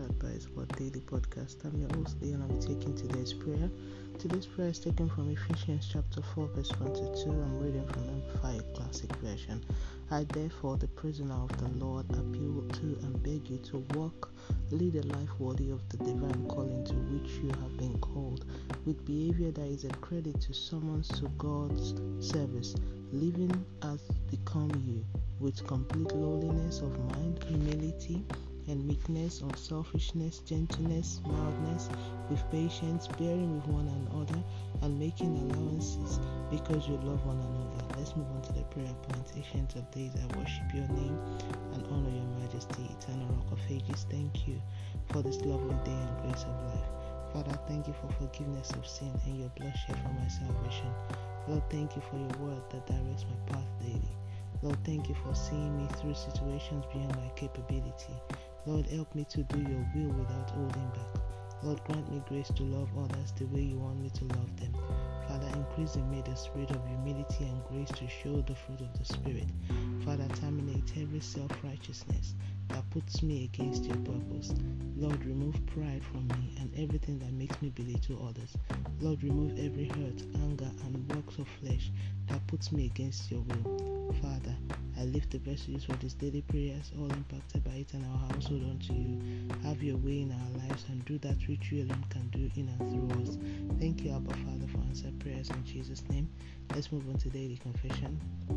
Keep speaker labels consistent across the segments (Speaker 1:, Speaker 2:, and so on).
Speaker 1: Inspired by His Word Daily Podcast. I'm your host, Leon. I'll be taking today's prayer. Today's prayer is taken from Ephesians chapter 4, verse 22. I'm reading from Amplified Classic Version. I therefore, the prisoner of the Lord, appeal to and beg you to walk, lead a life worthy of the divine calling to which you have been called, with behavior that is a credit to summons to God's service, living as become you, with complete lowliness of mind, humility, and meekness, unselfishness, gentleness, mildness, with patience, bearing with one another, and making allowances because you love one another. Let's move on to the prayer point. Ancient of days, I worship your name and honor your majesty, eternal rock of ages. Thank you for this lovely day and grace of life. Father, thank you for forgiveness of sin and your blood shed for my salvation. Lord, thank you for your word that directs my path daily. Lord, thank you for seeing me through situations beyond my capability. Lord, help me to do your will without holding back. Lord, grant me grace to love others the way you want me to love them. Father, increase in me the spirit of humility and grace to show the fruit of the Spirit. Father, terminate every self-righteousness that puts me against your purpose. Lord, remove pride from me and everything that makes me belittle others. Lord, remove every hurt, anger, and works of flesh that puts me against your will. Father, I lift the vessels for these daily prayers, all impacted by it and our household unto you. Have your way in our lives and do that which you alone can do in and through us. Thank you, Abba Father, for answered prayers in Jesus' name. Let's move on to daily confession.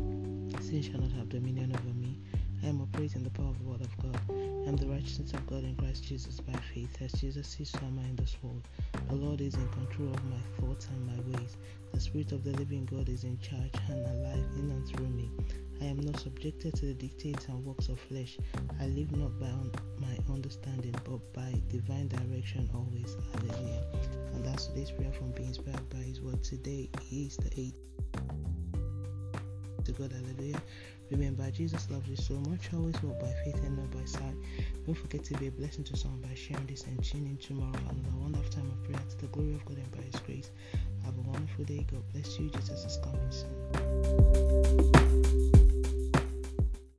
Speaker 1: Sin shall not have dominion over me. I am operating the power of the Word of God. I am the righteousness of God in Christ Jesus by faith. As Jesus sees somewhere in this world, the Lord is in control of my thoughts and my ways. The Spirit of the living God is in charge and alive in and through me. I am not subjected to the dictates and works of flesh. I live not by my understanding, but by divine direction always. Hallelujah. And that's today's prayer from being inspired by His Word. Today is the 8th. To God, hallelujah. Remember, Jesus loves you so much. Always walk by faith and not by sight. Don't forget to be a blessing to someone by sharing this and tuning in tomorrow for another wonderful time of prayer to the glory of God and by His grace. Have a wonderful day. God bless you. Jesus is coming soon.